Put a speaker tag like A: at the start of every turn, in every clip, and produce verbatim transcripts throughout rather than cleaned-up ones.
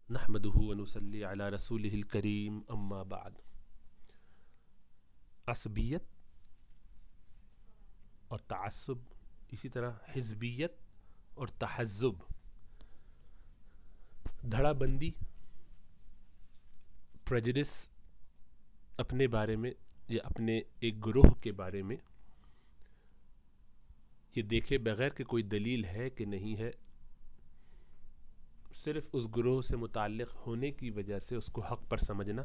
A: نحمدہ ونصلی علی رسولہ الکریم اما بعد. عصبیت اور تعصب، اسی طرح حزبیت اور تحزب، دھڑا بندی، پریجڈس اپنے بارے میں یا اپنے ایک گروہ کے بارے میں، یہ دیکھے بغیر کہ کوئی دلیل ہے کہ نہیں ہے، صرف اس گروہ سے متعلق ہونے کی وجہ سے اس کو حق پر سمجھنا،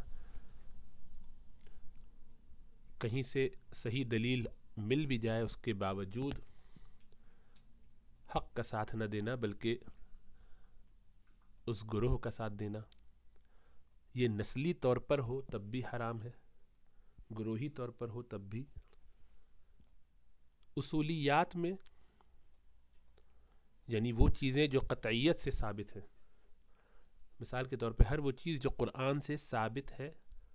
A: کہیں سے صحیح دلیل مل بھی جائے اس کے باوجود حق کا ساتھ نہ دینا بلکہ اس گروہ کا ساتھ دینا، یہ نسلی طور پر ہو تب بھی حرام ہے، گروہی طور پر ہو تب بھی. اصولیات میں یعنی وہ چیزیں جو قطعیت سے ثابت ہیں، مثال کے طور پہ ہر وہ چیز جو قرآن سے ثابت ہے،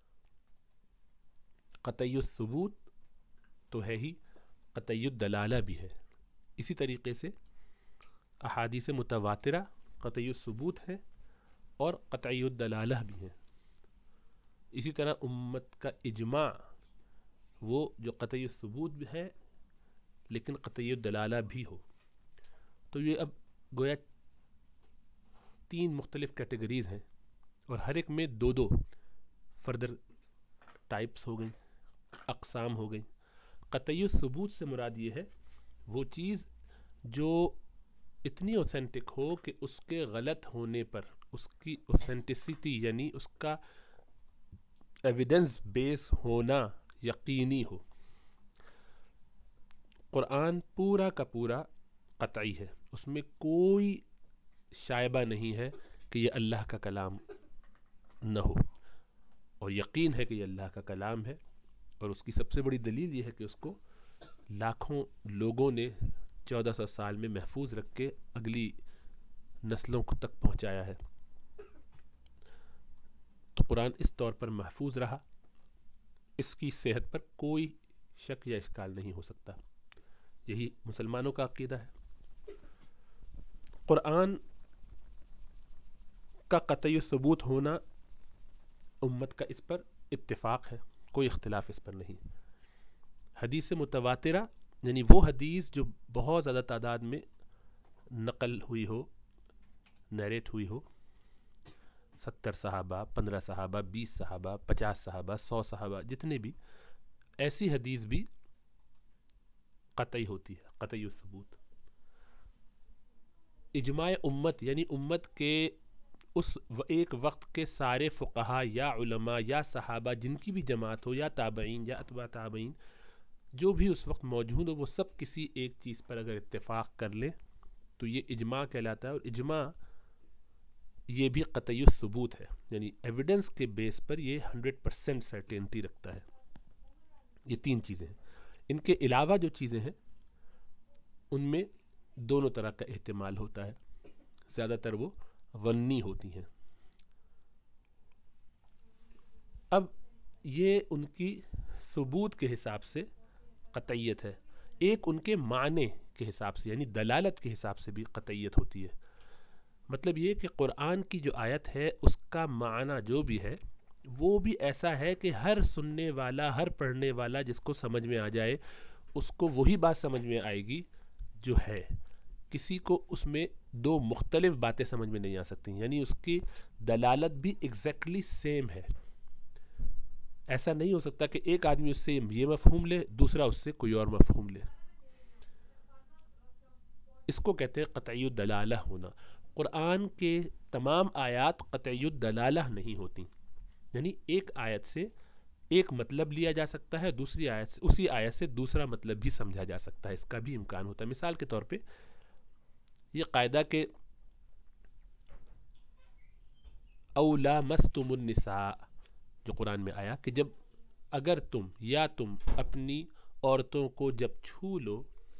A: قطعی الثبوت تو ہے ہی، قطعی الدلالہ بھی ہے. اسی طریقے سے احادیث متواترہ قطعی الثبوت ہے اور قطعی الدلالہ بھی ہے. اسی طرح امت کا اجماع وہ جو قطعی الثبوت بھی ہے لیکن قطعی الدلالہ بھی ہو. تو یہ اب گویا تین مختلف کیٹیگریز ہیں اور ہر ایک میں دو دو فردر ٹائپس ہو گئیں، اقسام ہو گئیں. قطعی الثبوت سے مراد یہ ہے وہ چیز جو اتنی اوتھینٹک ہو کہ اس کے غلط ہونے پر اس کی اوتھینٹسٹی یعنی اس کا ایویڈنس بیس ہونا یقینی ہو. قرآن پورا کا پورا قطعی ہے، اس میں کوئی شائبہ نہیں ہے کہ یہ اللہ کا کلام نہ ہو، اور یقین ہے کہ یہ اللہ کا کلام ہے. اور اس کی سب سے بڑی دلیل یہ ہے کہ اس کو لاکھوں لوگوں نے چودہ سو سال میں محفوظ رکھ کے اگلی نسلوں تک پہنچایا ہے. تو قرآن اس طور پر محفوظ رہا، اس کی صحت پر کوئی شک یا اشکال نہیں ہو سکتا. یہی مسلمانوں کا عقیدہ ہے. قرآن کا قطعی ثبوت ہونا امت کا اس پر اتفاق ہے، کوئی اختلاف اس پر نہیں. حدیث متواترہ یعنی وہ حدیث جو بہت زیادہ تعداد میں نقل ہوئی ہو، نیریٹ ہوئی ہو، ستر صحابہ، پندرہ صحابہ، بیس صحابہ، پچاس صحابہ، سو صحابہ، جتنے بھی، ایسی حدیث بھی قطعی ہوتی ہے، قطعی الثبوت. اجماع امت یعنی امت کے اس ایک وقت کے سارے فقہا یا علماء یا صحابہ جن کی بھی جماعت ہو یا تابعین یا اتباع تابعین جو بھی اس وقت موجود ہو، وہ سب کسی ایک چیز پر اگر اتفاق کر لیں تو یہ اجماع کہلاتا ہے. اور اجماع یہ بھی قطعی الثبوت ہے، یعنی ایویڈنس کے بیس پر یہ ہنڈریڈ پرسینٹ سرٹینٹی رکھتا ہے. یہ تین چیزیں ہیں. ان کے علاوہ جو چیزیں ہیں ان میں دونوں طرح کا احتمال ہوتا ہے، زیادہ تر وہ ظنی ہوتی ہیں. اب یہ ان کی ثبوت کے حساب سے قطعیت ہے. ایک ان کے معنی کے حساب سے یعنی دلالت کے حساب سے بھی قطعیت ہوتی ہے. مطلب یہ کہ قرآن کی جو آیت ہے اس کا معنی جو بھی ہے وہ بھی ایسا ہے کہ ہر سننے والا، ہر پڑھنے والا جس کو سمجھ میں آ جائے اس کو وہی بات سمجھ میں آئے گی جو ہے. کسی کو اس میں دو مختلف باتیں سمجھ میں نہیں آ سکتی، یعنی اس کی دلالت بھی ایگزیکٹلی سیم ہے. ایسا نہیں ہو سکتا کہ ایک آدمی اس سے یہ مفہوم لے، دوسرا اس سے کوئی اور مفہوم لے. اس کو کہتے ہیں قطعی الدلالہ ہونا. قرآن کے تمام آیات قطعی الدلالہ نہیں ہوتی، یعنی ایک آیت سے ایک مطلب لیا جا سکتا ہے، دوسری آیت سے اسی آیت سے دوسرا مطلب بھی سمجھا جا سکتا ہے، اس کا بھی امکان ہوتا ہے. مثال کے طور پہ یہ قاعدہ کہ او لامستم النساء جو قرآن میں آیا کہ جب اگر تم یا تم اپنی عورتوں کو جب چھو لو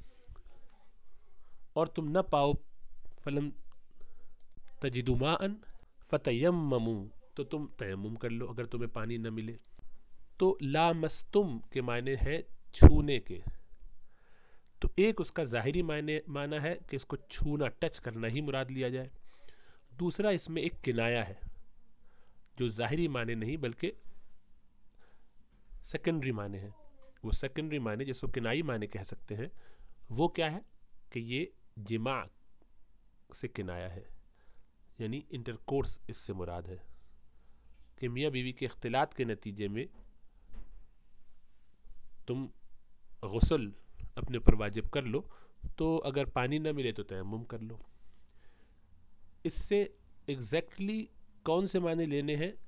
A: اور تم نہ پاؤ، فلم تجدوا ماء فتیمموا تو تم تیمم کر لو اگر تمہیں پانی نہ ملے. تو لامستم کے معنی ہے چھونے کے. تو ایک اس کا ظاہری معنی معنی ہے کہ اس کو چھونا، ٹچ کرنا ہی مراد لیا جائے. دوسرا اس میں ایک کنایا ہے، جو ظاہری معنی نہیں بلکہ سیکنڈری معنی ہیں. وہ سیکنڈری معنی جس کو کنائی معنی کہہ سکتے ہیں وہ کیا ہے کہ یہ جماع سے کنایا ہے، یعنی انٹرکورس اس سے مراد ہے کہ میاں بیوی کے اختلاط کے نتیجے میں تم غسل اپنے اوپر واجب کر لو، تو اگر پانی نہ ملے تو تیمم کر لو. اس سے ایگزیکٹلی کون سے معنی لینے ہیں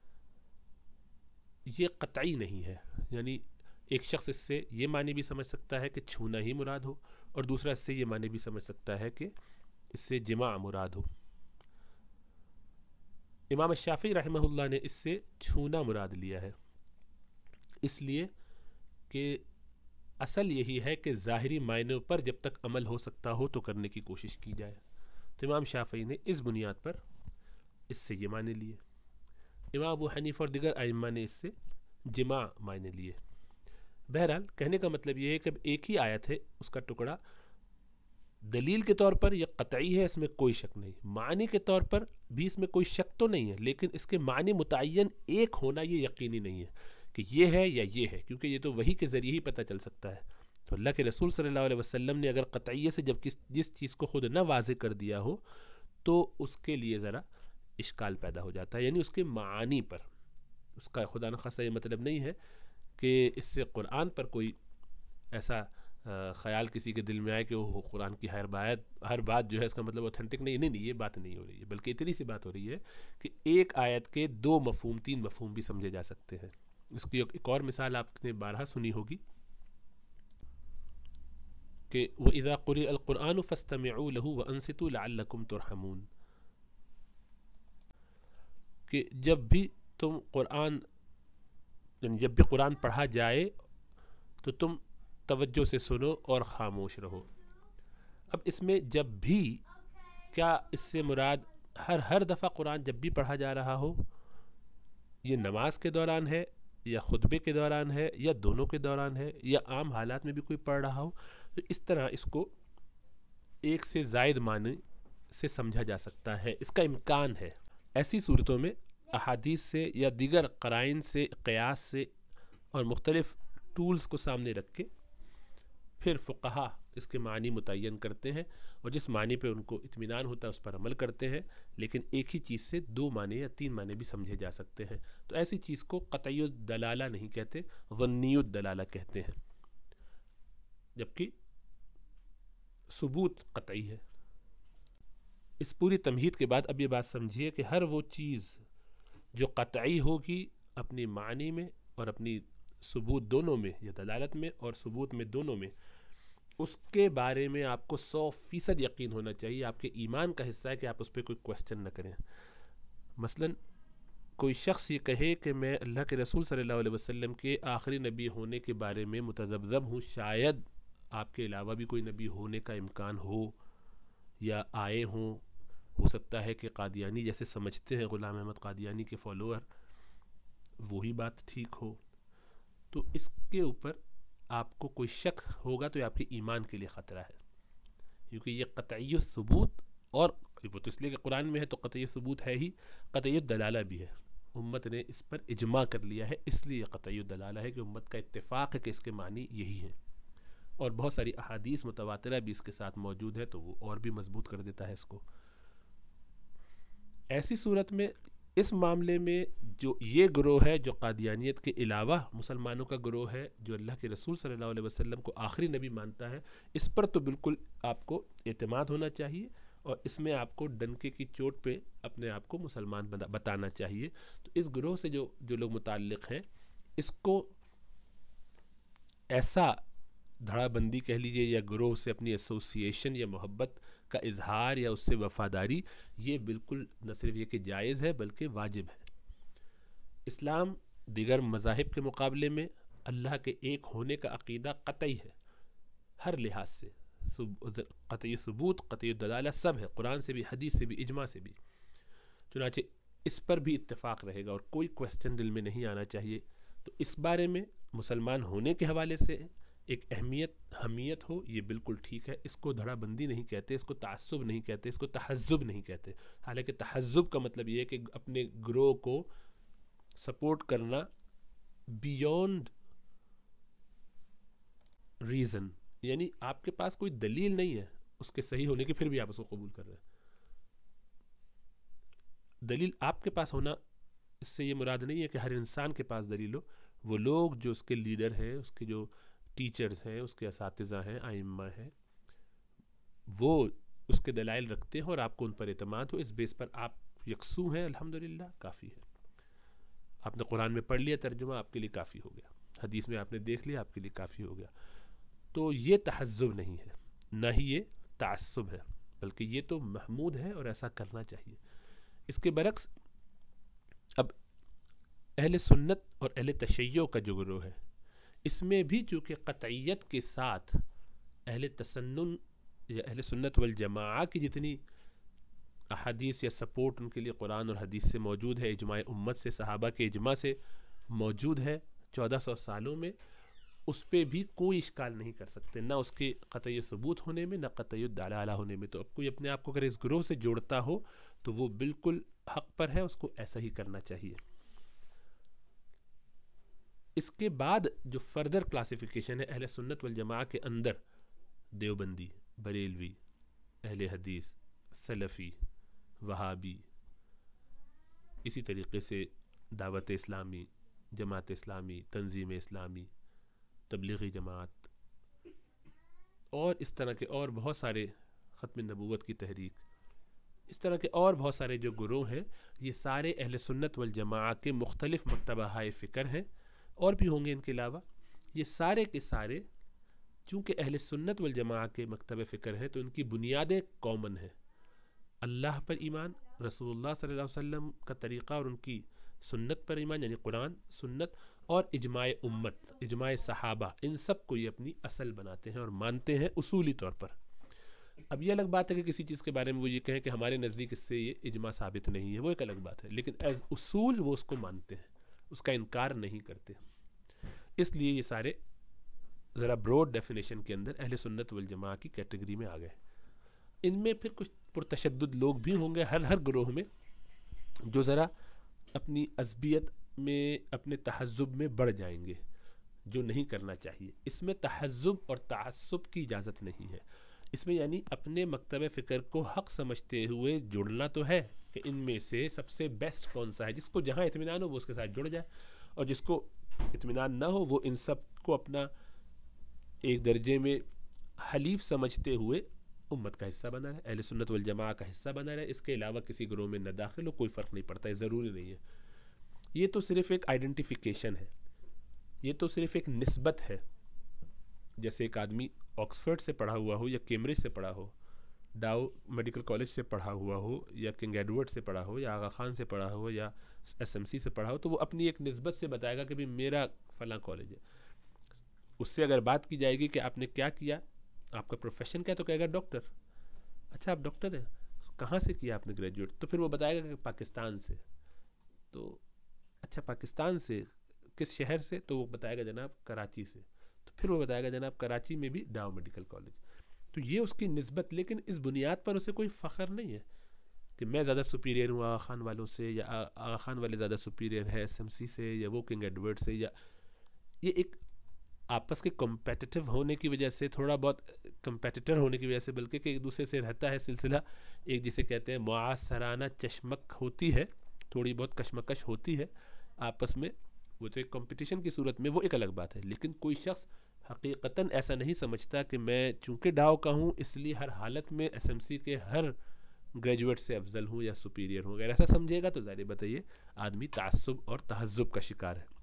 A: یہ قطعی نہیں ہے. یعنی ایک شخص اس سے یہ معنی بھی سمجھ سکتا ہے کہ چھونا ہی مراد ہو، اور دوسرا اس سے یہ معنی بھی سمجھ سکتا ہے کہ اس سے جماع مراد ہو. امام الشافعی رحمہ اللہ نے اس سے چھونا مراد لیا ہے، اس لیے کہ اصل یہی ہے کہ ظاہری معنوں پر جب تک عمل ہو سکتا ہو تو کرنے کی کوشش کی جائے. تو امام شافعی نے اس بنیاد پر اس سے یہ معنی لیے. امام ابو حنیفہ اور دیگر ائمہ نے اس سے جماع معنی لیے. بہرحال کہنے کا مطلب یہ ہے کہ اب ایک ہی آیت ہے، اس کا ٹکڑا دلیل کے طور پر یہ قطعی ہے، اس میں کوئی شک نہیں. معنی کے طور پر بھی اس میں کوئی شک تو نہیں ہے، لیکن اس کے معنی متعین ایک ہونا یہ یقینی نہیں ہے کہ یہ ہے یا یہ ہے، کیونکہ یہ تو وحی کے ذریعے ہی پتہ چل سکتا ہے. تو اللہ کے رسول صلی اللہ علیہ وسلم نے اگر قطعیے سے جب کس جس چیز کو خود نہ واضح کر دیا ہو تو اس کے لیے ذرا اشکال پیدا ہو جاتا ہے، یعنی اس کے معانی پر. اس کا خدا نخواستہ یہ مطلب نہیں ہے کہ اس سے قرآن پر کوئی ایسا خیال کسی کے دل میں آئے کہ وہ قرآن کی ہر بات ہر بات جو ہے اس کا مطلب اوتھینٹک نہیں نہیں نہیں یہ بات نہیں ہو رہی ہے، بلکہ اتنی سی بات ہو رہی ہے کہ ایک آیت کے دو مفہوم تین مفہوم بھی سمجھے جا سکتے ہیں. اس کی ایک اور مثال آپ نے بارہا سنی ہوگی کہ وَإِذَا قُرِئَ الْقُرْآنُ فَاسْتَمِعُوا لَهُ وَأَنصِتُوا لَعَلَّكُمْ تُرْحَمُونَ، کہ جب بھی تم قرآن یعنی جب بھی قرآن پڑھا جائے تو تم توجہ سے سنو اور خاموش رہو. اب اس میں جب بھی کیا اس سے مراد ہر ہر دفعہ قرآن جب بھی پڑھا جا رہا ہو، یہ نماز کے دوران ہے یا خطبے کے دوران ہے یا دونوں کے دوران ہے یا عام حالات میں بھی کوئی پڑھ رہا ہو؟ تو اس طرح اس کو ایک سے زائد معنی سے سمجھا جا سکتا ہے، اس کا امکان ہے. ایسی صورتوں میں احادیث سے یا دیگر قرائن سے، قیاس سے اور مختلف ٹولز کو سامنے رکھ کے پھر فقہا اس کے معنی متعین کرتے ہیں، اور جس معنی پہ ان کو اطمینان ہوتا ہے اس پر عمل کرتے ہیں. لیکن ایک ہی چیز سے دو معنی یا تین معنی بھی سمجھے جا سکتے ہیں. تو ایسی چیز کو قطعی الدلالہ نہیں کہتے، ظنی الدلالہ کہتے ہیں، جبکہ ثبوت قطعی ہے. اس پوری تمہید کے بعد اب یہ بات سمجھیے کہ ہر وہ چیز جو قطعی ہوگی اپنی معنی میں اور اپنی ثبوت دونوں میں یا دلالت میں اور ثبوت میں دونوں میں، اس کے بارے میں آپ کو سو فیصد یقین ہونا چاہیے. آپ کے ایمان کا حصہ ہے کہ آپ اس پہ کوئی کوسچن نہ کریں. مثلا کوئی شخص یہ کہے کہ میں اللہ کے رسول صلی اللہ علیہ وسلم کے آخری نبی ہونے کے بارے میں متذبذب ہوں، شاید آپ کے علاوہ بھی کوئی نبی ہونے کا امکان ہو یا آئے ہوں، ہو سکتا ہے کہ قادیانی جیسے سمجھتے ہیں غلام احمد قادیانی کے فالوور وہی بات ٹھیک ہو، تو اس کے اوپر آپ کو کوئی شک ہوگا تو یہ آپ کے ایمان کے لیے خطرہ ہے، کیونکہ یہ قطعی ثبوت، اور وہ تو اس لیے کہ قرآن میں ہے تو قطعی ثبوت ہے ہی، قطعی دلالہ بھی ہے. امت نے اس پر اجماع کر لیا ہے، اس لیے قطعی دلالہ ہے کہ امت کا اتفاق ہے کہ اس کے معنی یہی ہیں، اور بہت ساری احادیث متواترہ بھی اس کے ساتھ موجود ہے تو وہ اور بھی مضبوط کر دیتا ہے اس کو. ایسی صورت میں اس معاملے میں جو یہ گروہ ہے جو قادیانیت کے علاوہ مسلمانوں کا گروہ ہے جو اللہ کے رسول صلی اللہ علیہ وسلم کو آخری نبی مانتا ہے، اس پر تو بالکل آپ کو اعتماد ہونا چاہیے، اور اس میں آپ کو ڈنکے کی چوٹ پہ اپنے آپ کو مسلمان بتانا چاہیے. تو اس گروہ سے جو جو لوگ متعلق ہیں، اس کو ایسا دھڑا بندی کہہ لیجیے یا گروہ سے اپنی ایسوسیشن یا محبت کا اظہار یا اس سے وفاداری، یہ بالکل نہ صرف یہ کہ جائز ہے بلکہ واجب ہے. اسلام دیگر مذاہب کے مقابلے میں اللہ کے ایک ہونے کا عقیدہ قطعی ہے ہر لحاظ سے، قطعی ثبوت، قطعی دلالہ سب ہے، قرآن سے بھی، حدیث سے بھی، اجماع سے بھی. چنانچہ اس پر بھی اتفاق رہے گا اور کوئی کوسچن دل میں نہیں آنا چاہیے. تو اس بارے میں مسلمان ہونے کے حوالے سے ایک اہمیت حمیت ہو، یہ بالکل ٹھیک ہے، اس کو دھڑا بندی نہیں کہتے، اس کو تعصب نہیں کہتے، اس کو تحزب نہیں کہتے. حالانکہ تحزب کا مطلب یہ ہے کہ اپنے گروہ کو سپورٹ کرنا بیونڈ ریزن، یعنی آپ کے پاس کوئی دلیل نہیں ہے اس کے صحیح ہونے کی، پھر بھی آپ اس کو قبول کر رہے ہیں. دلیل آپ کے پاس ہونا، اس سے یہ مراد نہیں ہے کہ ہر انسان کے پاس دلیل ہو. وہ لوگ جو اس کے لیڈر ہیں، اس کے جو ٹیچرز ہیں، اس کے اساتذہ ہیں، ائمہ ہیں، وہ اس کے دلائل رکھتے ہیں اور آپ کو ان پر اعتماد ہو، اس بیس پر آپ یکسو ہیں، الحمدللہ کافی ہے. آپ نے قرآن میں پڑھ لیا ترجمہ، آپ کے لیے کافی ہو گیا. حدیث میں آپ نے دیکھ لیا، آپ کے لیے کافی ہو گیا. تو یہ تحزب نہیں ہے، نہ ہی یہ تعصب ہے، بلکہ یہ تو محمود ہے اور ایسا کرنا چاہیے. اس کے برعکس اب اہل سنت اور اہل تشیع کا جو گروہ ہے، اس میں بھی چونکہ قطعیت کے ساتھ اہل تسنن یا اہل سنت والجماعہ کی جتنی احادیث یا سپورٹ ان کے لیے قرآن اور حدیث سے موجود ہے، اجماع امت سے، صحابہ کے اجماع سے موجود ہے چودہ سو سالوں میں، اس پہ بھی کوئی اشکال نہیں کر سکتے، نہ اس کے قطعی ثبوت ہونے میں، نہ قطعی دلالہ ہونے میں. تو اب کوئی اپنے آپ کو اگر اس گروہ سے جوڑتا ہو تو وہ بالکل حق پر ہے، اس کو ایسا ہی کرنا چاہیے. اس کے بعد جو فردر کلاسیفیکیشن ہے اہل سنت والجماعہ کے اندر، دیوبندی، بریلوی، اہل حدیث، سلفی، وہابی، اسی طریقے سے دعوت اسلامی، جماعت اسلامی، تنظیم اسلامی، تبلیغی جماعت، اور اس طرح کے اور بہت سارے، ختم نبوت کی تحریک، اس طرح کے اور بہت سارے جو گروہ ہیں، یہ سارے اہل سنت والجماعہ کے مختلف مکتبہ ہائے فکر ہیں، اور بھی ہوں گے ان کے علاوہ. یہ سارے کے سارے چونکہ اہل سنت والجماعہ کے مکتبہ فکر ہیں، تو ان کی بنیادیں کامن ہیں: اللہ پر ایمان، رسول اللہ صلی اللہ علیہ وسلم کا طریقہ اور ان کی سنت پر ایمان، یعنی قرآن، سنت، اور اجماع امت، اجماع صحابہ. ان سب کو یہ اپنی اصل بناتے ہیں اور مانتے ہیں اصولی طور پر. اب یہ الگ بات ہے کہ کسی چیز کے بارے میں وہ یہ کہیں کہ ہمارے نزدیک اس سے یہ اجماع ثابت نہیں ہے، وہ ایک الگ بات ہے، لیکن ایز اصول وہ اس کو مانتے ہیں، اس کا انکار نہیں کرتے. اس لیے یہ سارے ذرا براڈ ڈیفینیشن کے اندر اہل سنت والجماعہ کی کیٹیگری میں آ گئے. ان میں پھر کچھ پرتشدد لوگ بھی ہوں گے ہر ہر گروہ میں، جو ذرا اپنی عصبیت میں، اپنے تحزب میں بڑھ جائیں گے، جو نہیں کرنا چاہیے. اس میں تحزب اور تعصب کی اجازت نہیں ہے. اس میں یعنی اپنے مکتبہ فکر کو حق سمجھتے ہوئے جڑنا تو ہے کہ ان میں سے سب سے بیسٹ کون سا ہے، جس کو جہاں اطمینان ہو وہ اس کے ساتھ جڑ جائے، اور جس کو اطمینان نہ ہو وہ ان سب کو اپنا ایک درجے میں حلیف سمجھتے ہوئے امت کا حصہ بنا رہے، اہل سنت والجماعہ کا حصہ بنا رہے. اس کے علاوہ کسی گروہ میں نہ داخل ہو، کوئی فرق نہیں پڑتا، یہ ضروری نہیں ہے. یہ تو صرف ایک آئیڈینٹیفیکیشن ہے، یہ تو صرف ایک نسبت ہے. جیسے ایک آدمی آکسفورڈ سے پڑھا ہوا ہو، یا کیمبرج سے پڑھا ہو، ڈاؤ میڈیکل کالج سے پڑھا ہوا ہو، یا کنگ ایڈورڈ سے پڑھا ہو، یا آغا خان سے پڑھا ہو، یا ایس ایم سی سے پڑھا ہو، تو وہ اپنی ایک نسبت سے بتائے گا کہ بھی میرا فلاں کالج ہے. اس سے اگر بات کی جائے گی کہ آپ نے کیا کیا، آپ کا پروفیشن کیا، تو کہے گا ڈاکٹر. اچھا آپ ڈاکٹر ہیں، کہاں سے کیا آپ نے گریجویٹ؟ تو پھر وہ بتائے گا کہ پاکستان سے. تو اچھا پاکستان سے کس شہر سے؟ تو وہ بتائے گا جناب کراچی سے. تو پھر وہ بتائے گا جناب کراچی میں بھی ڈاؤ میڈیکل کالج. تو یہ اس کی نسبت، لیکن اس بنیاد پر اسے کوئی فخر نہیں ہے کہ میں زیادہ سپیریئر ہوں آغا خان والوں سے، یا آغا خان والے زیادہ سپیریئر ہے ایس ایم سی سے، یا وہ کنگ ایڈورڈ سے. یا یہ ایک آپس کے کمپیٹیٹو ہونے کی وجہ سے، تھوڑا بہت کمپیٹیٹر ہونے کی وجہ سے، بلکہ کہ ایک دوسرے سے رہتا ہے سلسلہ، ایک جسے کہتے ہیں معاصرانہ چشمک ہوتی ہے، تھوڑی بہت کشمکش ہوتی ہے آپس میں، وہ تو ایک کمپٹیشن کی صورت میں، وہ ایک الگ بات ہے. لیکن کوئی شخص حقیقتاً ایسا نہیں سمجھتا کہ میں چونکہ ڈاؤ کا ہوں اس لیے ہر حالت میں ایس ایم سی کے ہر گریجویٹ سے افضل ہوں یا سپیریئر ہوں. اگر ایسا سمجھے گا تو ظاہر بتائیے آدمی تعصب اور تہذب کا شکار ہے.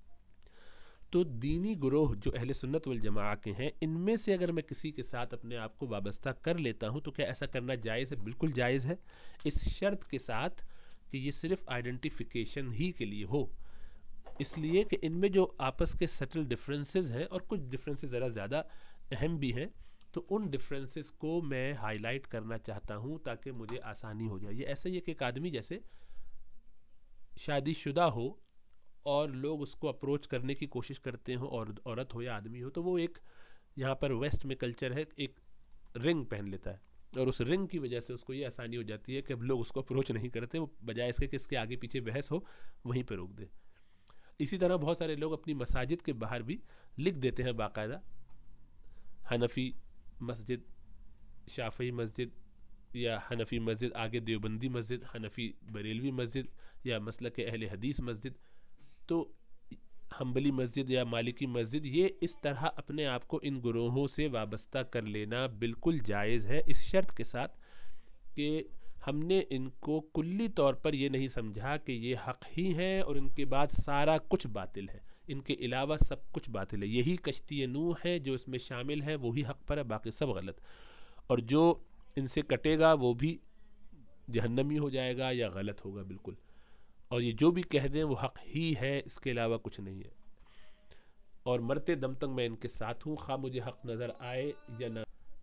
A: تو دینی گروہ جو اہل سنت والجماعہ کے ہیں، ان میں سے اگر میں کسی کے ساتھ اپنے آپ کو وابستہ کر لیتا ہوں تو کیا ایسا کرنا جائز ہے؟ بالکل جائز ہے، اس شرط کے ساتھ کہ یہ صرف آئیڈینٹیفیکیشن ہی کے لیے ہو. اس لیے کہ ان میں جو آپس کے سٹل ڈفرینسز ہیں، اور کچھ ڈفرینسز ذرا زیادہ اہم بھی ہیں، تو ان ڈفرینسز کو میں ہائی لائٹ کرنا چاہتا ہوں تاکہ مجھے آسانی ہو جائے. یہ ایسا ہی ہے کہ ایک آدمی جیسے شادی شدہ ہو اور لوگ اس کو اپروچ کرنے کی کوشش کرتے ہوں، اور عورت ہو یا آدمی ہو، تو وہ ایک یہاں پر ویسٹ میں کلچر ہے، ایک رنگ پہن لیتا ہے، اور اس رنگ کی وجہ سے اس کو یہ آسانی ہو جاتی ہے کہ اب لوگ اس کو اپروچ نہیں کرتے، وہ بجائے اس کے کہ اس کے آگے پیچھے بحث ہو وہیں پہ روک دے۔ اسی طرح بہت سارے لوگ اپنی مساجد کے باہر بھی لکھ دیتے ہیں باقاعدہ، حنفی مسجد، شافعی مسجد، یا حنفی مسجد آگے دیوبندی مسجد، حنفی بریلوی مسجد، یا مسلک اہل حدیث مسجد، تو حنبلی مسجد یا مالکی مسجد، یہ اس طرح اپنے آپ کو ان گروہوں سے وابستہ کر لینا بالکل جائز ہے، اس شرط کے ساتھ کہ ہم نے ان کو کلی طور پر یہ نہیں سمجھا کہ یہ حق ہی ہیں اور ان کے بعد سارا کچھ باطل ہے، ان کے علاوہ سب کچھ باطل ہے، یہی کشتی نوح ہے جو اس میں شامل ہے وہی حق پر ہے، باقی سب غلط، اور جو ان سے کٹے گا وہ بھی جہنمی ہو جائے گا یا غلط ہوگا بالکل، اور یہ جو بھی کہہ دیں وہ حق ہی ہے، اس کے علاوہ کچھ نہیں ہے، اور مرتے دم تک میں ان کے ساتھ ہوں، خواہ مجھے حق نظر آئے یا نہ۔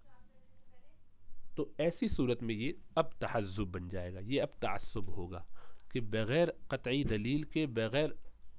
A: تو ایسی صورت میں یہ اب تحزب بن جائے گا، یہ اب تعصب ہوگا کہ بغیر قطعی دلیل کے، بغیر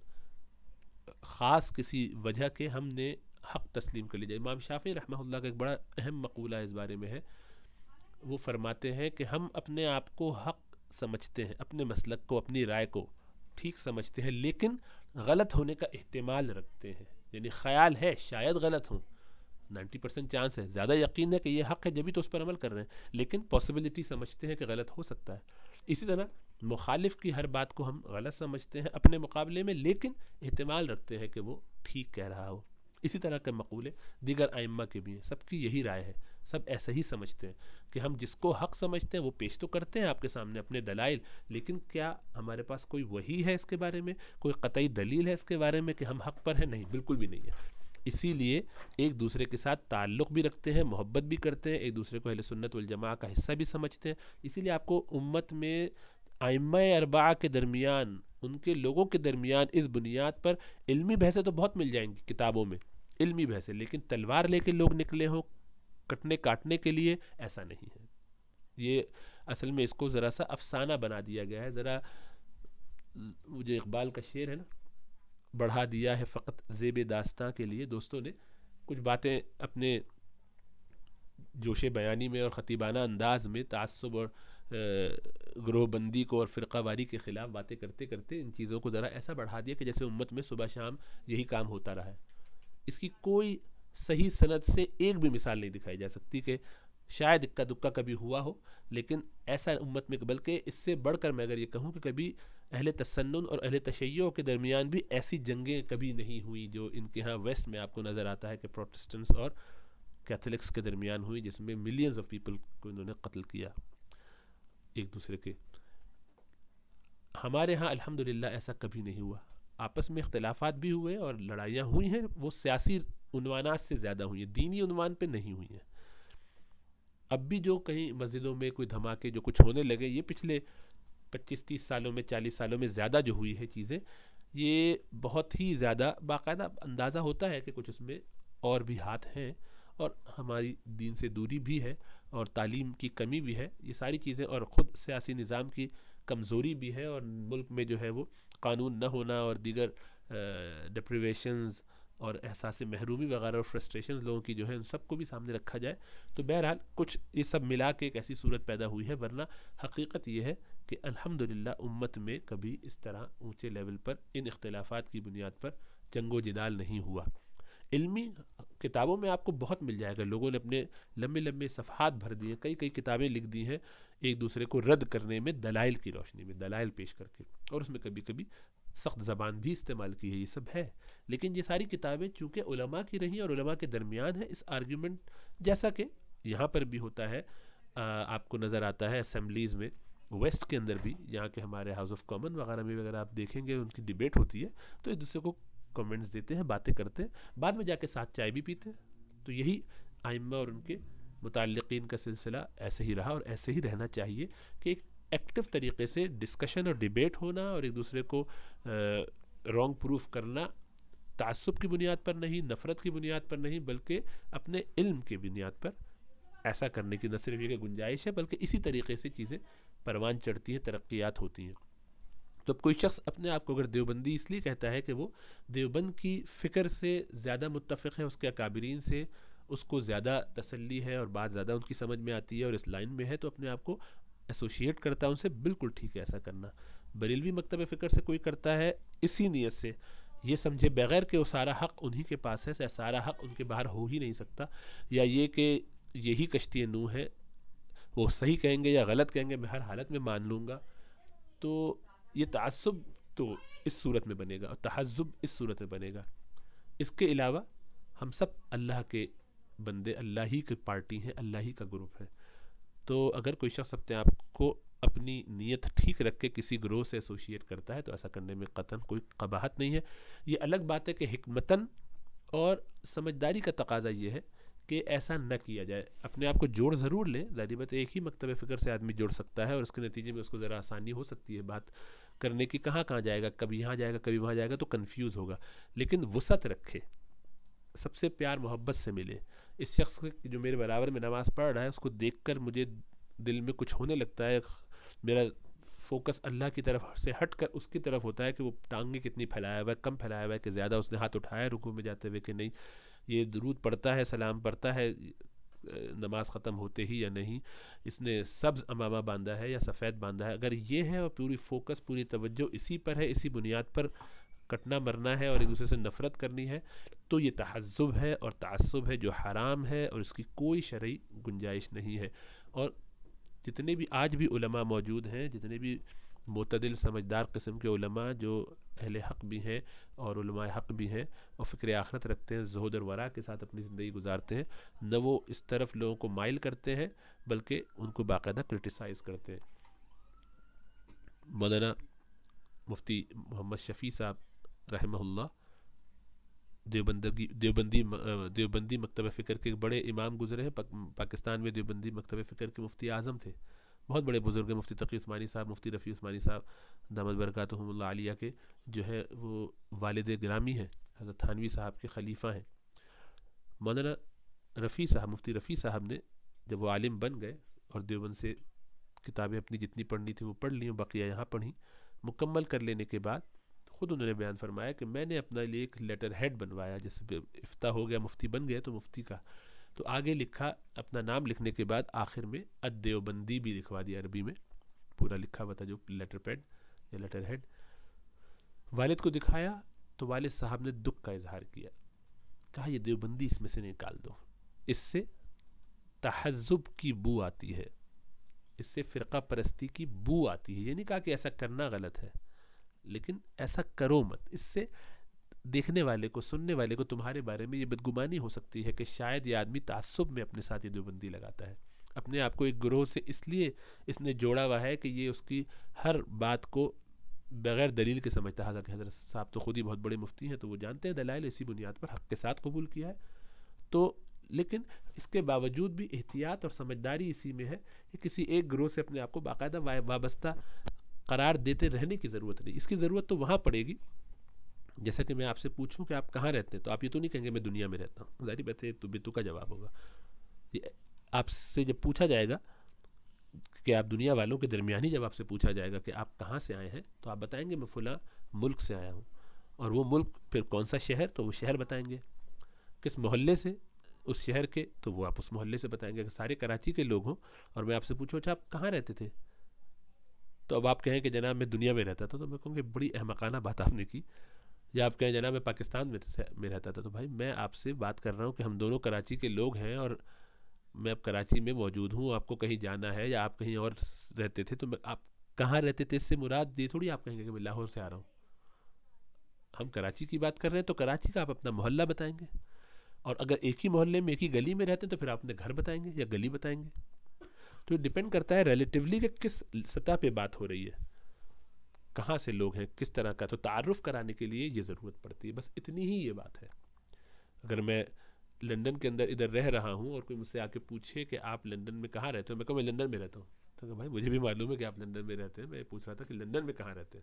A: خاص کسی وجہ کے ہم نے حق تسلیم کر لیا۔ امام شافعی رحمہ اللہ کا ایک بڑا اہم مقولہ اس بارے میں ہے، وہ فرماتے ہیں کہ ہم اپنے آپ کو حق سمجھتے ہیں، اپنے مسلک کو، اپنی رائے کو ٹھیک سمجھتے ہیں، لیکن غلط ہونے کا احتمال رکھتے ہیں، یعنی خیال ہے شاید غلط ہوں، نائنٹی پرسینٹ چانس ہے، زیادہ یقین ہے کہ یہ حق ہے جبھی تو اس پر عمل کر رہے ہیں، لیکن پاسبلٹی سمجھتے ہیں کہ غلط ہو سکتا ہے۔ اسی طرح مخالف کی ہر بات کو ہم غلط سمجھتے ہیں اپنے مقابلے میں، لیکن احتمال رکھتے ہیں کہ وہ ٹھیک کہہ رہا ہو۔ اسی طرح کے مقولے دیگر ائمہ کے بھی ہیں، سب کی یہی رائے ہے، سب ایسا ہی سمجھتے ہیں کہ ہم جس کو حق سمجھتے ہیں وہ پیش تو کرتے ہیں آپ کے سامنے اپنے دلائل، لیکن کیا ہمارے پاس کوئی وحی ہے اس کے بارے میں، کوئی قطعی دلیل ہے اس کے بارے میں کہ ہم حق پر ہیں؟ نہیں، بالکل بھی نہیں ہے۔ اسی لیے ایک دوسرے کے ساتھ تعلق بھی رکھتے ہیں، محبت بھی کرتے ہیں، ایک دوسرے کو اہل سنت والجماعہ کا حصہ بھی سمجھتے ہیں۔ اسی لیے آپ کو امت میں ائمہ اربعہ کے درمیان، ان کے لوگوں کے درمیان اس بنیاد پر علمی بحثیں تو بہت مل جائیں گی کتابوں میں، علمی بحثیں، لیکن تلوار لے کے لوگ نکلے ہوں کٹنے کاٹنے کے لیے، ایسا نہیں ہے۔ یہ اصل میں اس کو ذرا سا افسانہ بنا دیا گیا ہے، ذرا جو اقبال کا شعر ہے نا، بڑھا دیا ہے فقط زیب داستاں کے لیے، دوستوں نے کچھ باتیں اپنے جوش بیانی میں اور خطیبانہ انداز میں تعصب اور گروہ بندی کو اور فرقہ واری کے خلاف باتیں کرتے کرتے ان چیزوں کو ذرا ایسا بڑھا دیا کہ جیسے امت میں صبح شام یہی کام ہوتا رہا ہے۔ اس کی کوئی صحیح سند سے ایک بھی مثال نہیں دکھائی جا سکتی کہ شاید اکا دکا کبھی ہوا ہو، لیکن ایسا امت میں، بلکہ اس سے بڑھ کر میں اگر یہ کہوں کہ کبھی اہل تسنن اور اہل تشیع کے درمیان بھی ایسی جنگیں کبھی نہیں ہوئی جو ان کے ہاں ویسٹ میں آپ کو نظر آتا ہے کہ پروٹسٹنٹس اور کیتھولکس کے درمیان ہوئی، جس میں ملینز آف پیپل کو انہوں نے قتل کیا ایک دوسرے کے۔ ہمارے ہاں الحمدللہ ایسا کبھی نہیں ہوا، آپس میں اختلافات بھی ہوئے اور لڑائیاں ہوئی ہیں، وہ سیاسی عنوانات سے زیادہ ہوئی ہیں، دینی عنوان پہ نہیں ہوئی ہیں۔ اب بھی جو کہیں مسجدوں میں کوئی دھماکے جو کچھ ہونے لگے، یہ پچھلے پچیس تیس سالوں میں، چالیس سالوں میں زیادہ جو ہوئی ہے چیزیں، یہ بہت ہی زیادہ باقاعدہ اندازہ ہوتا ہے کہ کچھ اس میں اور بھی ہاتھ ہیں، اور ہماری دین سے دوری بھی ہے اور تعلیم کی کمی بھی ہے، یہ ساری چیزیں، اور خود سیاسی نظام کی کمزوری بھی ہے، اور ملک میں جو ہے وہ قانون نہ ہونا اور دیگر ڈپریویشنز اور احساس محرومی وغیرہ اور فرسٹریشنز لوگوں کی جو ہے ان سب کو بھی سامنے رکھا جائے تو بہرحال کچھ یہ سب ملا کے ایک ایسی صورت پیدا ہوئی ہے، ورنہ حقیقت یہ ہے کہ الحمدللہ امت میں کبھی اس طرح اونچے لیول پر ان اختلافات کی بنیاد پر جنگ و جدال نہیں ہوا۔ علمی کتابوں میں آپ کو بہت مل جائے گا، لوگوں نے اپنے لمبے لمبے صفحات بھر دیے، کئی کئی کتابیں لکھ دی ہیں ایک دوسرے کو رد کرنے میں، دلائل کی روشنی میں، دلائل پیش کر کے، اور اس میں کبھی کبھی سخت زبان بھی استعمال کی ہے، یہ سب ہے، لیکن یہ ساری کتابیں چونکہ علماء کی رہیں اور علماء کے درمیان ہے، اس آرگیومنٹ جیسا کہ یہاں پر بھی ہوتا ہے، آپ کو نظر آتا ہے اسمبلیز میں، ویسٹ کے اندر بھی، یہاں کے ہمارے ہاؤس آف کامن وغیرہ میں اگر آپ دیکھیں گے ان کی ڈیبیٹ ہوتی ہے تو ایک دوسرے کو کمنٹس دیتے ہیں، باتیں کرتے ہیں، بعد میں جا کے ساتھ چائے بھی پیتے ہیں۔ تو یہی ائمہ اور ان کے متعلقین کا سلسلہ ایسے ہی رہا اور ایسے ہی رہنا چاہیے کہ ایک ایکٹیو طریقے سے ڈسکشن اور ڈیبیٹ ہونا اور ایک دوسرے کو رانگ پروف کرنا، تعصب کی بنیاد پر نہیں، نفرت کی بنیاد پر نہیں، بلکہ اپنے علم کی بنیاد پر ایسا کرنے کی نہ صرف یہ کہ گنجائش ہے، بلکہ اسی طریقے سے چیزیں پروان چڑھتی ہیں، ترقیات ہوتی ہیں۔ تو اب کوئی شخص اپنے آپ کو اگر دیوبندی اس لیے کہتا ہے کہ وہ دیوبند کی فکر سے زیادہ متفق ہے اس کے اکابرین سے، اس کو زیادہ تسلی ہے اور بات زیادہ ان کی سمجھ میں آتی ہے اور اس لائن میں ہے، تو اپنے آپ کو ایسوشیٹ کرتا ہے ان سے، بالکل ٹھیک ہے ایسا کرنا۔ بریلوی مکتب فکر سے کوئی کرتا ہے اسی نیت سے، یہ سمجھے بغیر کہ وہ سارا حق انہی کے پاس ہے، سارا حق ان کے باہر ہو ہی نہیں سکتا، یا یہ کہ یہی کشتی نوح ہے، وہ صحیح کہیں گے یا غلط کہیں گے میں ہر حالت میں مان لوں گا، تو یہ تعصب تو اس صورت میں بنے گا اور تحزب اس صورت میں بنے گا۔ اس کے علاوہ ہم سب اللہ کے بندے، اللہ ہی کی پارٹی ہیں، اللہ ہی کا گروپ ہے، تو اگر کوئی شخص اپنے آپ کو اپنی نیت ٹھیک رکھ کے کسی گروہ سے ایسوشیٹ کرتا ہے تو ایسا کرنے میں قطعاً کوئی قباحت نہیں ہے۔ یہ الگ بات ہے کہ حکمتاً اور سمجھداری کا تقاضا یہ ہے کہ ایسا نہ کیا جائے، اپنے آپ کو جوڑ ضرور لیں، ظاہر بات ایک ہی مکتب فکر سے آدمی جوڑ سکتا ہے اور اس کے نتیجے میں اس کو ذرا آسانی ہو سکتی ہے بات کرنے کی، کہاں کہاں جائے گا، کبھی یہاں جائے گا کبھی وہاں جائے گا تو کنفیوز ہوگا، لیکن وسعت رکھے، سب سے پیار محبت سے ملے۔ اس شخص جو میرے برابر میں نماز پڑھ رہا ہے اس کو دیکھ کر مجھے دل میں کچھ ہونے لگتا ہے، میرا فوکس اللہ کی طرف سے ہٹ کر اس کی طرف ہوتا ہے کہ وہ ٹانگیں کتنی پھیلایا ہوا ہے، کم پھیلایا ہوا ہے کہ زیادہ اس نے ہاتھ اٹھایا ہے رکوع میں جاتے ہوئے کہ نہیں، یہ درود پڑھتا ہے، سلام پڑھتا ہے نماز ختم ہوتے ہی یا نہیں، اس نے سبز امامہ باندھا ہے یا سفید باندھا ہے، اگر یہ ہے اور پوری فوکس پوری توجہ اسی پر ہے، اسی بنیاد پر کٹنا مرنا ہے اور ایک دوسرے سے نفرت کرنی ہے، تو یہ تحزب ہے اور تعصب ہے جو حرام ہے اور اس کی کوئی شرعی گنجائش نہیں ہے۔ اور جتنے بھی آج بھی علماء موجود ہیں، جتنے بھی معتدل سمجھدار قسم کے علماء جو اہل حق بھی ہیں اور علماء حق بھی ہیں اور فکر آخرت رکھتے ہیں، زہد اور ورع کے ساتھ اپنی زندگی گزارتے ہیں، نہ وہ اس طرف لوگوں کو مائل کرتے ہیں بلکہ ان کو باقاعدہ کرٹیسائز کرتے ہیں۔ مولانا مفتی محمد شفیع صاحب رحمہ اللہ دیوبندگی دیوبندی دیوبندی مکتب فکر کے بڑے امام گزرے ہیں، پاکستان میں دیوبندی مکتب فکر کے مفتی اعظم تھے، بہت بڑے بزرگ ہیں، مفتی تقی عثمانی صاحب، مفتی رفیع عثمانی صاحب دامت برکاتہم اللہ علیہ کے جو ہے وہ والد گرامی ہیں، حضرت تھانوی صاحب کے خلیفہ ہیں۔ مولانا رفیع صاحب مفتی رفیع صاحب نے جب وہ عالم بن گئے اور دیوبند سے کتابیں اپنی جتنی پڑھنی تھی وہ پڑھ لیں، بقیہ یہاں پڑھیں، مکمل کر لینے کے بعد خود انہوں نے بیان فرمایا کہ میں نے اپنا لیے ایک لیٹر ہیڈ بنوایا، جیسے افتتاح ہو گیا مفتی بن گیا تو مفتی کا، تو آگے لکھا اپنا نام لکھنے کے بعد آخر میں الدیوبندی بھی لکھوا دیا، عربی میں پورا لکھا ہوا تھا جو لیٹر پیڈ یا لیٹر ہیڈ۔ والد کو دکھایا تو والد صاحب نے دکھ کا اظہار کیا، کہا یہ دیوبندی اس میں سے نکال دو، اس سے تحزب کی بو آتی ہے، اس سے فرقہ پرستی کی بو آتی ہے، یہ نہیں کہا کہ ایسا کرنا غلط ہے لیکن ایسا کرو مت، اس سے دیکھنے والے کو سننے والے کو تمہارے بارے میں یہ بدگمانی ہو سکتی ہے کہ شاید یہ آدمی تعصب میں اپنے ساتھ یہ دیوبندی لگاتا ہے، اپنے آپ کو ایک گروہ سے اس لیے اس نے جوڑا ہوا ہے کہ یہ اس کی ہر بات کو بغیر دلیل کے سمجھتا ہے، حضرت حضرت صاحب تو خود ہی بہت بڑے مفتی ہیں تو وہ جانتے ہیں دلائل، اسی بنیاد پر حق کے ساتھ قبول کیا ہے، تو لیکن اس کے باوجود بھی احتیاط اور سمجھداری اسی میں ہے کہ کسی ایک گروہ سے اپنے آپ کو باقاعدہ وابستہ قرار دیتے رہنے کی ضرورت نہیں، اس کی ضرورت تو وہاں پڑے گی جیسا کہ میں آپ سے پوچھوں کہ آپ کہاں رہتے ہیں تو آپ یہ تو نہیں کہیں گے میں دنیا میں رہتا ہوں، ظاہری بات ہے تو بیتو کا جواب ہوگا۔ یہ آپ سے جب پوچھا جائے گا کہ آپ دنیا والوں کے درمیان ہی جب آپ سے پوچھا جائے گا کہ آپ کہاں سے آئے ہیں تو آپ بتائیں گے میں فلاں ملک سے آیا ہوں، اور وہ ملک پھر کون سا شہر تو وہ شہر بتائیں گے، کس محلے سے اس شہر کے تو وہ آپ اس محلے سے بتائیں گے، کہ سارے کراچی کے لوگ ہوں اور میں آپ سے پوچھوں اچھا آپ کہاں رہتے تھے تو اب آپ کہیں کہ جناب میں دنیا میں رہتا تھا تو میں کہوں گی بڑی احمقانہ بات آپ نے کی، یا آپ کہیں جناب میں پاکستان میں میں رہتا تھا تو بھائی میں آپ سے بات کر رہا ہوں کہ ہم دونوں کراچی کے لوگ ہیں اور میں اب کراچی میں موجود ہوں، آپ کو کہیں جانا ہے یا آپ کہیں اور رہتے تھے تو آپ کہاں رہتے تھے اس سے مراد یہ تھوڑی آپ کہیں گے کہ میں لاہور سے آ رہا ہوں، ہم کراچی کی بات کر رہے ہیں تو کراچی کا آپ اپنا محلہ بتائیں گے، اور اگر ایک ہی محلے میں ایک ہی گلی میں رہتے ہیں تو پھر آپ اپنے گھر بتائیں گے یا گلی بتائیں گے، تو یہ ڈیپینڈ کرتا ہے ریلیٹیولی کہ کس سطح پہ بات ہو رہی ہے، کہاں سے لوگ ہیں کس طرح کا، تو تعارف کرانے کے لیے یہ ضرورت پڑتی ہے، بس اتنی ہی یہ بات ہے۔ اگر میں لندن کے اندر ادھر رہ رہا ہوں اور کوئی مجھ سے آ کے پوچھے کہ آپ لندن میں کہاں رہتے ہو، میں کہوں میں لندن میں رہتا ہوں، تو کہ بھائی مجھے بھی معلوم ہے کہ آپ لندن میں رہتے ہیں، میں پوچھ رہا تھا کہ لندن میں کہاں رہتے ہیں،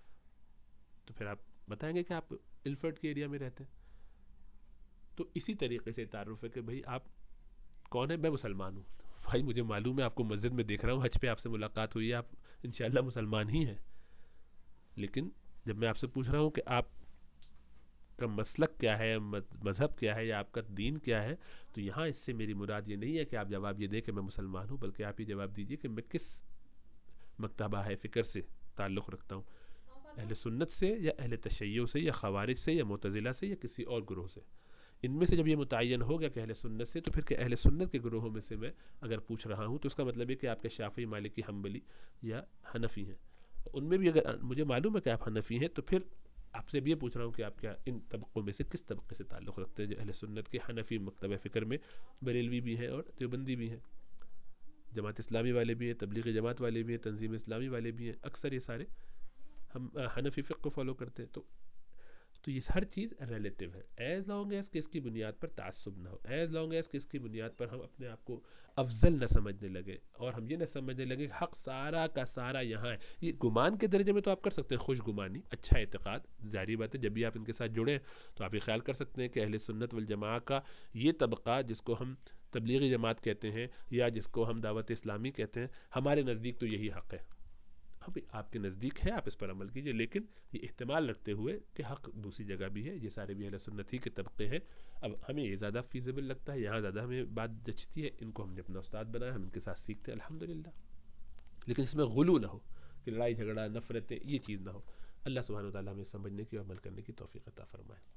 A: تو پھر آپ بتائیں گے کہ آپ الفرڈ کے ایریا میں رہتے ہیں، تو اسی طریقے سے تعارف ہے کہ بھائی آپ کون ہیں، میں مسلمان ہوں، بھائی مجھے معلوم ہے آپ کو مسجد میں دیکھ رہا ہوں، حج پہ آپ سے ملاقات ہوئی ہے، آپ انشاءاللہ مسلمان ہی ہیں، لیکن جب میں آپ سے پوچھ رہا ہوں کہ آپ کا مسلک کیا ہے، مذہب کیا ہے، یا آپ کا دین کیا ہے، تو یہاں اس سے میری مراد یہ نہیں ہے کہ آپ جواب یہ دیں کہ میں مسلمان ہوں، بلکہ آپ یہ جواب دیجئے کہ میں کس مکتبہ فکر سے تعلق رکھتا ہوں، اہل سنت سے یا اہل تشیع سے یا خوارج سے یا معتزلہ سے یا کسی اور گروہ سے۔ ان میں سے جب یہ متعین ہو گیا کہ اہل سنت سے، تو پھر کہ اہل سنت کے گروہوں میں سے میں اگر پوچھ رہا ہوں تو اس کا مطلب ہے کہ آپ کے شافعی، مالکی، حنبلی یا حنفی ہیں۔ ان میں بھی اگر مجھے معلوم ہے کہ آپ حنفی ہیں، تو پھر آپ سے بھی یہ پوچھ رہا ہوں کہ آپ کیا ان طبقوں میں سے کس طبقے سے تعلق رکھتے ہیں جو اہل سنت کے حنفی مکتبہ فکر میں بریلوی بھی ہیں اور دیوبندی بھی ہیں، جماعت اسلامی والے بھی ہیں، تبلیغ جماعت والے بھی ہیں، تنظیم اسلامی والے بھی ہیں، اکثر یہ سارے ہم حنفی فقہ کو فالو کرتے ہیں۔ تو تو یہ ہر چیز ریلیٹو ہے، ایز لانگ ایز کہ اس کی بنیاد پر تعصب نہ ہو، ایز لانگ ایز کہ اس کی بنیاد پر ہم اپنے آپ کو افضل نہ سمجھنے لگے، اور ہم یہ نہ سمجھنے لگے کہ حق سارا کا سارا یہاں ہے۔ یہ گمان کے درجے میں تو آپ کر سکتے ہیں، خوش گمانی، اچھا اعتقاد، ظاہری بات ہے جب بھی آپ ان کے ساتھ جڑیں تو آپ یہ خیال کر سکتے ہیں کہ اہل سنت والجماعہ کا یہ طبقہ جس کو ہم تبلیغی جماعت کہتے ہیں یا جس کو ہم دعوت اسلامی کہتے ہیں، ہمارے نزدیک تو یہی حق ہے۔ ابھی آپ کے نزدیک ہے، آپ اس پر عمل کیجئے، لیکن یہ احتمال رکھتے ہوئے کہ حق دوسری جگہ بھی ہے، یہ سارے بھی اہل سنت ہی کے طبقے ہیں۔ اب ہمیں یہ زیادہ فیزیبل لگتا ہے، یہاں زیادہ ہمیں بات جچتی ہے، ان کو ہم نے اپنا استاد بنایا، ہم ان کے ساتھ سیکھتے ہیں الحمدللہ، لیکن اس میں غلو نہ ہو کہ لڑائی جھگڑا، نفرتیں، یہ چیز نہ ہو۔ اللہ سبحانہ و تعالیٰ ہمیں سمجھنے کی اور عمل کرنے کی توفیق عطا فرمائے۔